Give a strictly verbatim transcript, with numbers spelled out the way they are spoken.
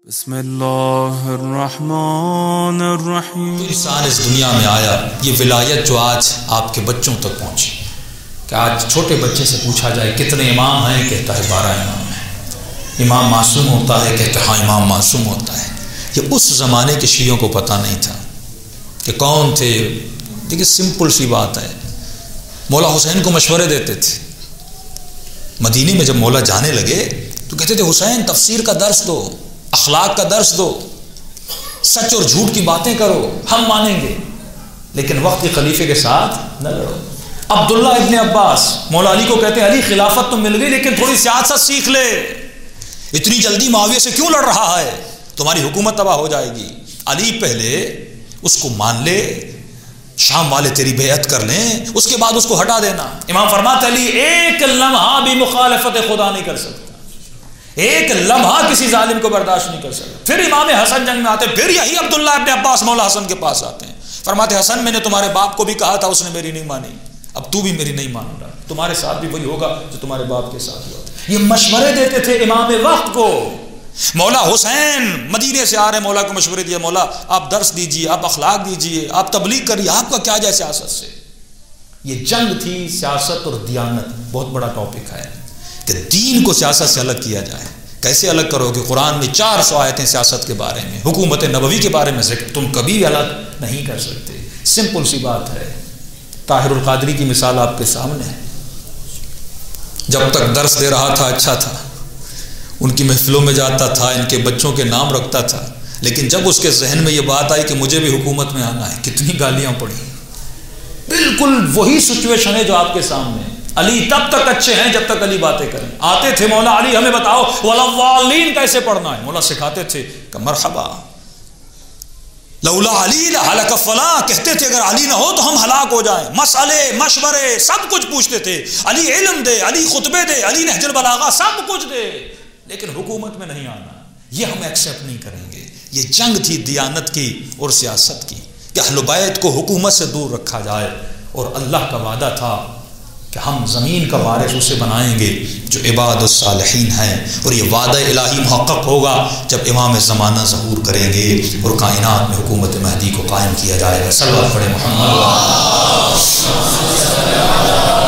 بسم اللہ الرحمن الرحیم۔ تو انسان اس دنیا میں آیا، یہ ولایت جو آج آپ کے بچوں تک پہنچی کہ آج چھوٹے بچے سے پوچھا جائے کتنے امام ہیں، کہتا ہے بارہ امام ہیں۔ امام معصوم ہوتا ہے، کہتا ہے ہاں امام معصوم ہوتا ہے۔ یہ اس زمانے کے شیعوں کو پتہ نہیں تھا کہ کون تھے۔ دیکھیے سمپل سی بات ہے، مولا حسین کو مشورے دیتے تھے۔ مدینے میں جب مولا جانے لگے تو کہتے تھے حسین تفسیر کا درس دو، اخلاق کا درس دو، سچ اور جھوٹ کی باتیں کرو، ہم مانیں گے، لیکن وقت کے خلیفے کے ساتھ نہ لڑو۔ عبداللہ ابن عباس مولا علی کو کہتے ہیں علی خلافت تو مل گئی لیکن تھوڑی سیاست سیکھ لے، اتنی جلدی معاویہ سے کیوں لڑ رہا ہے، تمہاری حکومت تباہ ہو جائے گی۔ علی پہلے اس کو مان لے، شام والے تیری بیعت کر لیں، اس کے بعد اس کو ہٹا دینا۔ امام فرماتے علی ایک لمحہ بھی مخالفت خدا نہیں کر سکتا، ایک لمحہ کسی ظالم کو برداشت نہیں کر سکتا۔ پھر امام حسن جنگ میں آتے، پھر یہی عبداللہ ابن عباس مولا حسن کے پاس آتے ہیں، فرماتے حسن میں نے تمہارے باپ کو بھی کہا تھا، اس نے میری نہیں مانی، اب تو بھی میری نہیں مان رہا، تمہارے ساتھ بھی وہی ہوگا جو تمہارے باپ کے ساتھ ہوا تھا۔ یہ مشورے دیتے تھے امام وقت کو۔ مولا حسین مدینے سے آ رہے، مولا کو مشورے دیا، مولا آپ درس دیجئے، آپ اخلاق دیجئے، آپ تبلیغ کریے، آپ کا کیا جائے سیاست سے۔ یہ جنگ تھی سیاست اور دیانت، بہت بڑا ٹاپک ہے کہ دین کو سیاست سے الگ کیا جائے۔ کیسے الگ کرو کہ قرآن میں چار سو آیتیں سیاست کے بارے میں، حکومت نبوی کے بارے میں ذکر، تم کبھی الگ نہیں کر سکتے۔ سمپل سی بات ہے۔ طاہر القادری کی مثال آپ کے سامنے ہے، جب تک درس دے رہا تھا اچھا تھا، ان کی محفلوں میں جاتا تھا، ان کے بچوں کے نام رکھتا تھا، لیکن جب اس کے ذہن میں یہ بات آئی کہ مجھے بھی حکومت میں آنا ہے، کتنی گالیاں پڑی۔ بالکل وہی سچویشن ہے جو آپ کے سامنے ہے۔ علی تب تک اچھے ہیں جب تک علی باتیں کریں۔ آتے تھے مولا علی ہمیں بتاؤ والضالین کیسے پڑھنا ہے، مولا سکھاتے تھے کہ مرحبا لولا علی لہلک فلاں، کہتے تھے اگر علی نہ ہو تو ہم ہلاک ہو جائیں۔ مسئلے مشورے سب کچھ پوچھتے تھے، علی علم دے، علی خطبے دے، علی نہج البلاغہ سب کچھ دے، لیکن حکومت میں نہیں آنا، یہ ہم ایکسیپٹ نہیں کریں گے۔ یہ جنگ تھی دیانت کی اور سیاست کی کہ اہل بیت کو حکومت سے دور رکھا جائے، اور اللہ کا وعدہ تھا کہ ہم زمین کا وارث اسے بنائیں گے جو عباد الصالحین ہیں، اور یہ وعدہ الہی محقق ہوگا جب امام زمانہ ظہور کریں گے اور کائنات میں حکومت مہدی کو قائم کیا جائے گا۔ صلوات پڑھیں محمد۔